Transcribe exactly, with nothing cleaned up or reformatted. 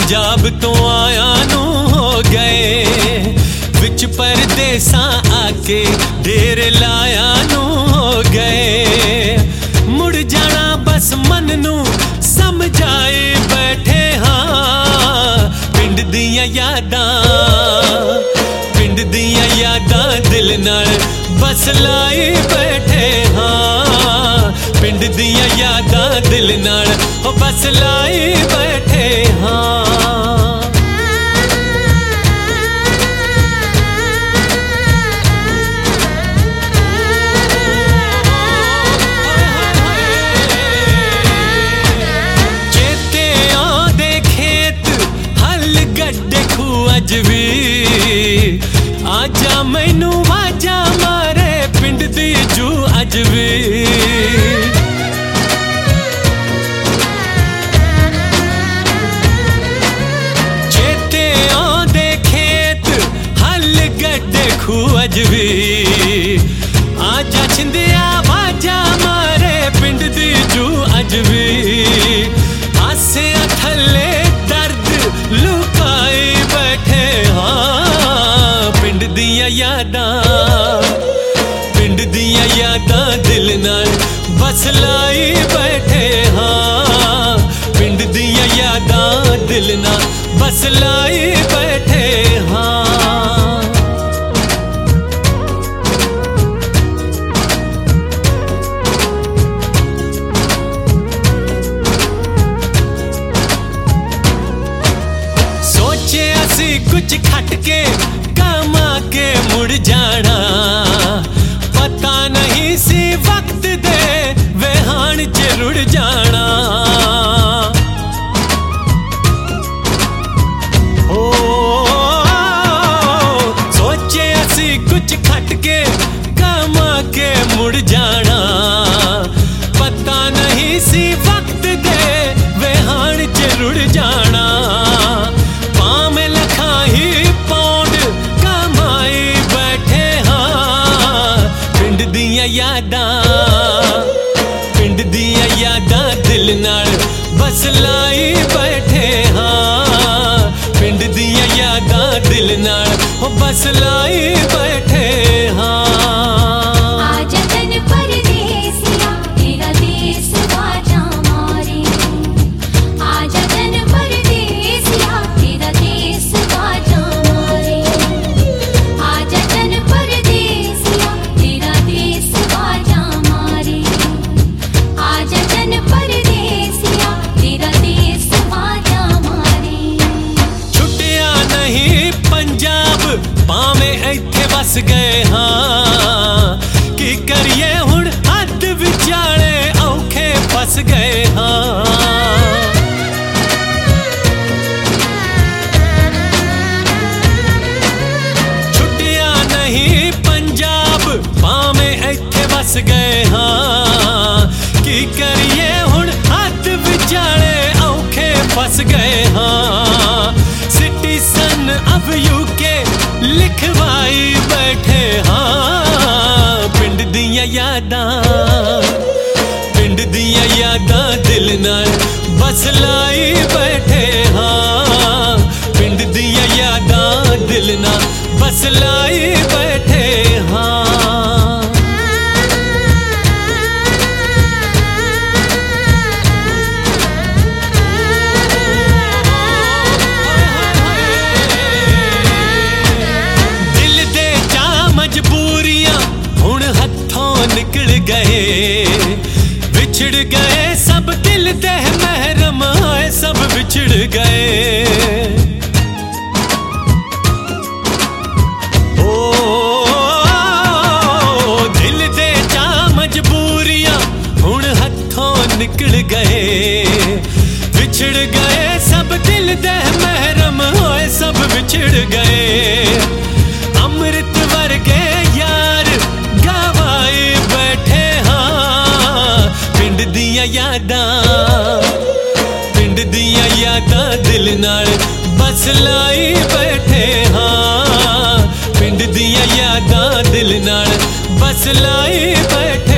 पंजाब तो आया नू हो गए, विच परदेसा आके डेर लाया नू हो गए। मुड़ जाना बस मन नू समझाए बैठे हाँ, पिंड दियां यादां पिंड दियां यादां दिल नाल बस लाई बैठे हाँ, पिंड दियां यादां दिल नाल बस लाई बैठे हाँ। चेते आंदे खेत हल गड्डे खू अज भी, आजा मैनू वाजा मारे पिंड दी जू अज भी। चेते आंदे खेत हल गड्डे खू अज भी, आजा छिंदिया वाजा मारे पिंड दी जू अज भी। आसे थल्ले दर्द लुकाई बैठे हाँ, पिंड दियां यादां पिंड दियां यादां दिल नाल बस लाई बैठे हाँ, पिंड दियां यादां दिल नाल बस लाई बैठे हाँ। सोचे असी कुछ खट के कमा के मुड़ जाना, पता नहीं सी वक्त दे वेहान च रुड़ जाना। ओ सोचे असी कुछ खट के कमा के मुड़ जाना, पता नहीं सी वक्त दे वेहान च रुड़ जाना। पाम लखा ही पौंड कमाई बैठे हाँ, पिंड दियां यादां पिंड दियां यादां दिल नाल बस लाई बैठे हाँ, पिंड दियां यादां दिल नाल बस लाई बैठे हाँ। आजा तन परदेसिया तेरा देश वाजा मारे, आजा तन परदेसिया तेरा देश वाजा मारे, आजा तन परदेसिया तेरा देश वाजा मारे, आजा तन परदेसिया तेरा देश वाजा मारे। छुट्टिया नहीं पंजाब पावे इत्थे बस गए हाँ, की करिए हुण हद विचाले औखे फस गए हाँ। छुट्टिया नहीं पंजाब पावे इत्थे बस गए हाँ, की करिए हुण हद विचाले औखे फस गए हाँ। सिटीजन अब यूके लिखवाई बैठे हाँ, पिंड दियां यादां पिंड दियां यादां दिल नाल बस लाई बैठे हाँ, पिंड दियां यादां दिल नाल बस लाई बैठे हाँ। मजबूरियां हुण हथों निकल गए, बिछड़ गए सब दिल दे महरम आए सब बिछड़ गए। ओ दिल दे चा मजबूरियां हुण हथों निकल गए, बिछड़ गए सब दिल दे महरम आए सब बिछड़ गए। अमृत वर्गे यार गवाई बैठे हाँ, पिंड दियां यादां पिंड दियां यादां दिल नाल बस लाई बैठे हाँ, पिंड दियां यादां दिल नाल बस लाई बैठे